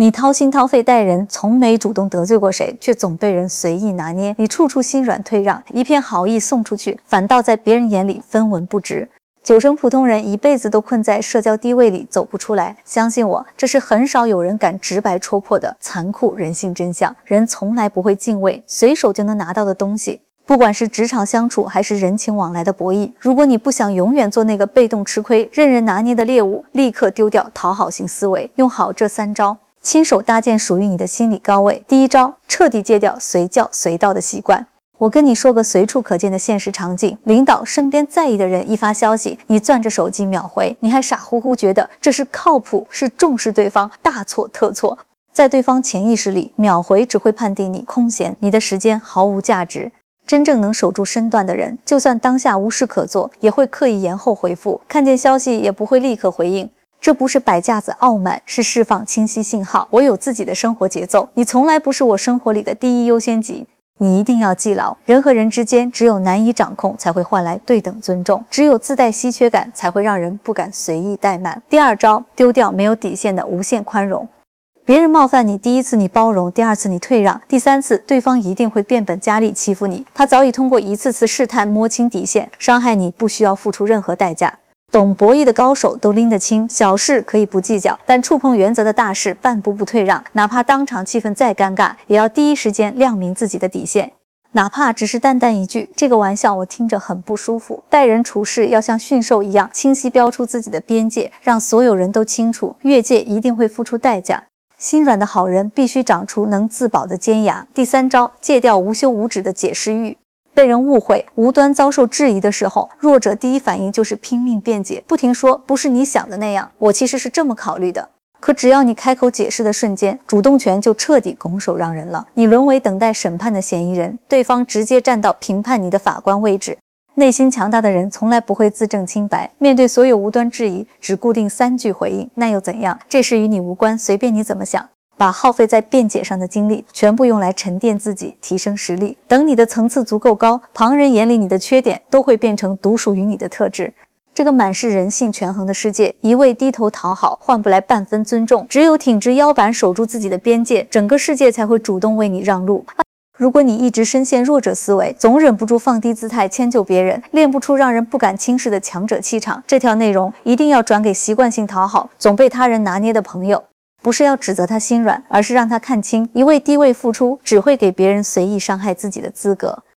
你掏心掏肺待人，从没主动得罪过谁，却总被人随意拿捏。你处处心软退让，一片好意送出去，反倒在别人眼里分文不值。90%普通人一辈子都困在社交低位里走不出来。相信我，这是很少有人敢直白戳破的残酷人性真相。人从来不会敬畏随手就能拿到的东西。不管是职场相处还是人情往来的博弈，如果你不想永远做那个被动吃亏、任人拿捏的猎物，立刻丢掉讨好型思维，用好这3招，亲手搭建属于你的心理高位。第一招，彻底戒掉随叫随到的习惯。我跟你说个随处可见的现实场景，领导身边在意的人一发消息，你攥着手机秒回，你还傻乎乎觉得这是靠谱，是重视对方，大错特错。在对方潜意识里，秒回只会判定你空闲，你的时间毫无价值。真正能守住身段的人，就算当下无事可做，也会刻意延后回复，看见消息也不会立刻回应。这不是摆架子傲慢，是释放清晰信号，我有自己的生活节奏，你从来不是我生活里的第一优先级。你一定要记牢，人和人之间只有难以掌控，才会换来对等尊重；只有自带稀缺感，才会让人不敢随意怠慢。第二招，丢掉没有底线的无限宽容。别人冒犯你，第一次你包容，第二次你退让，第3次对方一定会变本加厉欺负你。他早已通过一次次试探摸清底线，伤害你不需要付出任何代价。懂博弈的高手都拎得清，小事可以不计较，但触碰原则的大事半步不退让，哪怕当场气氛再尴尬，也要第一时间亮明自己的底线。哪怕只是淡淡一句，这个玩笑我听着很不舒服。待人处事要像驯兽一样，清晰标出自己的边界，让所有人都清楚，越界一定会付出代价。心软的好人必须长出能自保的尖牙。第3招，戒掉无休无止的解释欲。被人误会、无端遭受质疑的时候，弱者第一反应就是拼命辩解，不停说不是你想的那样，我其实是这么考虑的。可只要你开口解释的瞬间，主动权就彻底拱手让人了，你沦为等待审判的嫌疑人，对方直接站到评判你的法官位置。内心强大的人从来不会自证清白，面对所有无端质疑，只固定3句回应，那又怎样？这事与你无关，随便你怎么想。把耗费在辩解上的精力全部用来沉淀自己，提升实力。等你的层次足够高，旁人眼里你的缺点都会变成独属于你的特质。这个满是人性权衡的世界，一味低头讨好换不来半分尊重，只有挺直腰板守住自己的边界，整个世界才会主动为你让路。如果你一直深陷弱者思维，总忍不住放低姿态迁就别人，练不出让人不敢轻视的强者气场，这条内容一定要转给习惯性讨好、总被他人拿捏的朋友。不是要指责他心软，而是让他看清，一味低位付出只会给别人随意伤害自己的资格。